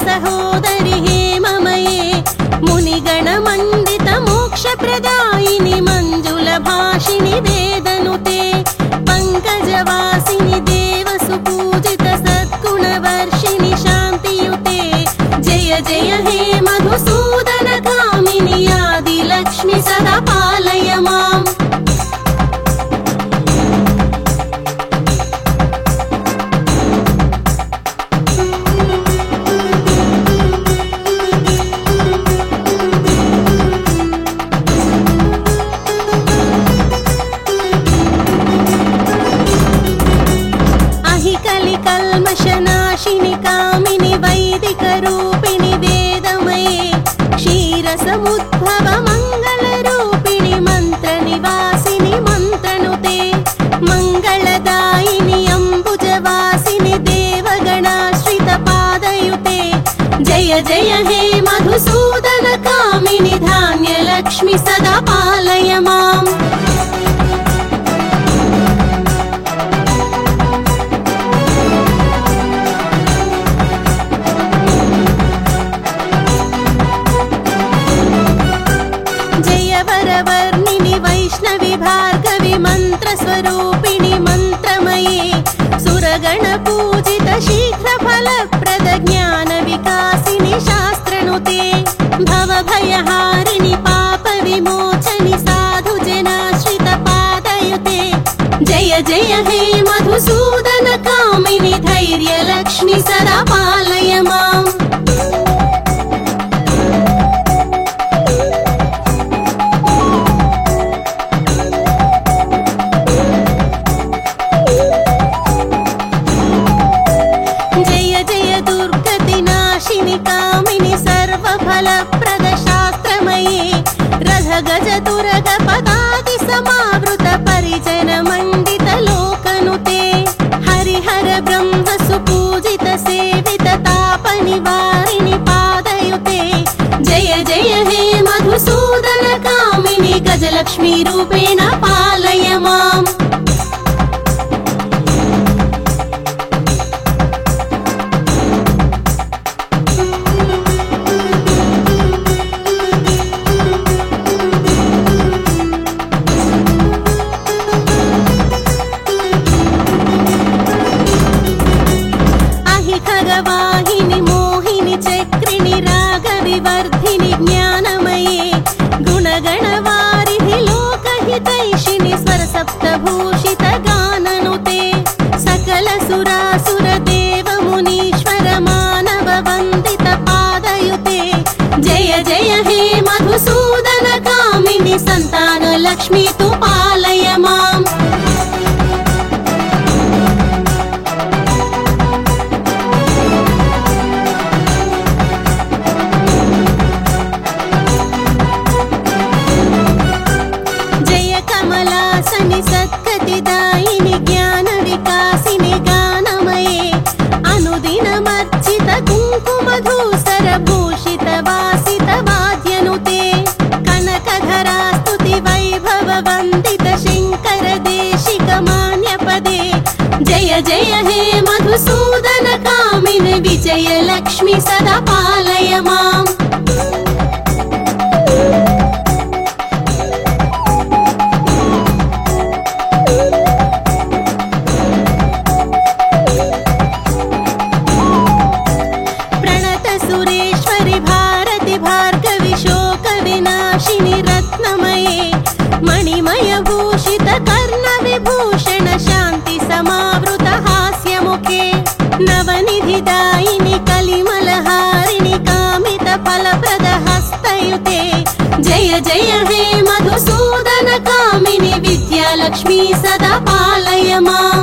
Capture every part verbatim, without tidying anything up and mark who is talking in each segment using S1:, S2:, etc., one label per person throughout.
S1: सहोदरि हेममये मुनिगणमण्डित मोक्षप्रदायिनि मञ्जुलभाषिणि वेदनुते पङ्कजवासिनि देवसुपूजित सद्गुणवर्षिणि शान्तियुते जय जय हे मधुसूदनकामिनि आदिलक्ष्मि सदा पालय माम् कल्मषनाशिनि कामिनि वैदिकरूपिणि वेदमये क्षीरसमुद्भव मङ्गलरूपिणि मन्त्रनिवासिनि मन्त्रनुते मङ्गलदायिनि अम्बुजवासिनि देवगणाश्रितपादयुते जय जय हे मधुसूदनकामिनि धान्यलक्ष्मि सदा पालय माम् वरवर्णिनि वैष्णवि भार्गवि मन्त्रस्वरूपिणि मन्त्रमये सुरगणपूजित शीघ्रफलप्रद ज्ञानविकासिनि शास्त्रनुते भवभयहारिणि पापविमोचनि साधुजनाश्रितपादयुते जय जय हे मधुसूदनकामिनि धैर्यलक्ष्मि सदा पालय माम् कामिनि सर्वफलप्रद शास्त्रमये रथगजतुरग पदाति समावृत परिजन मण्डित लोकनुते हरिहर ब्रह्म सुपूजित सेवित तापनिवारिणि पादयुते जय जय हे मधुसूदनकामिनि गजलक्ष्मी रूपेण पालय माम् वाहिनि मोहिनि चक्रिणि रागविवर्धिनि ज्ञानमये गुणगणवारिधि लोकहितैषिणि स्वरसप्तभूषित गाननुते सकल सुरासुर देव मुनीश्वर मानव वन्दित पादयुते जय जय हे मधुसूदनकामिनि सन्तानलक्ष्मी तु पालय माम् सत्कतिदायिनि ज्ञानविकासिनि गानमये अनुदिनमर्चित कुङ्कुमधूसर भूषित वासित वाद्यनुते कनकधरास्तुति वैभव वन्दित शङ्कर देशिक मान्यपदे जय जय हे मधुसूदनकामिनि विजयलक्ष्मि सदा पालय माम् मणिमय भूषित कर्ण विभूषण शान्ति समावृत हास्यमुखे नवनिधिदायिनि कलिमलहारिणि कामित फलप्रद हस्तयुते जय जय हे मधुसूदनकामिनि विद्यालक्ष्मी सदा पालय माम्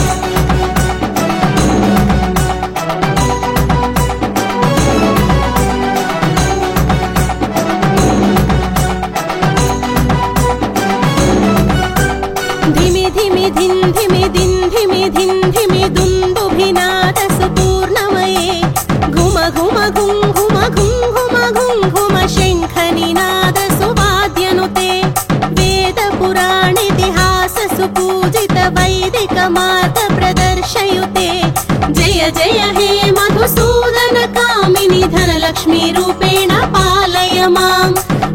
S1: धिमि धिमि धिन् धिमि दिन् धिमि धिन् धिमि दुन्दुभिनाद सुपूर्णमये घुम घुम घुं घुम घुं घुम घुं घुम शङ्खनिनाद सुवाद्यनुते वेद पुराणेतिहास सुपूजित वैदिक मार्ग प्रदर्शयुते जय जय हे मधुसूदनकामिनि रूपेण पालय माम्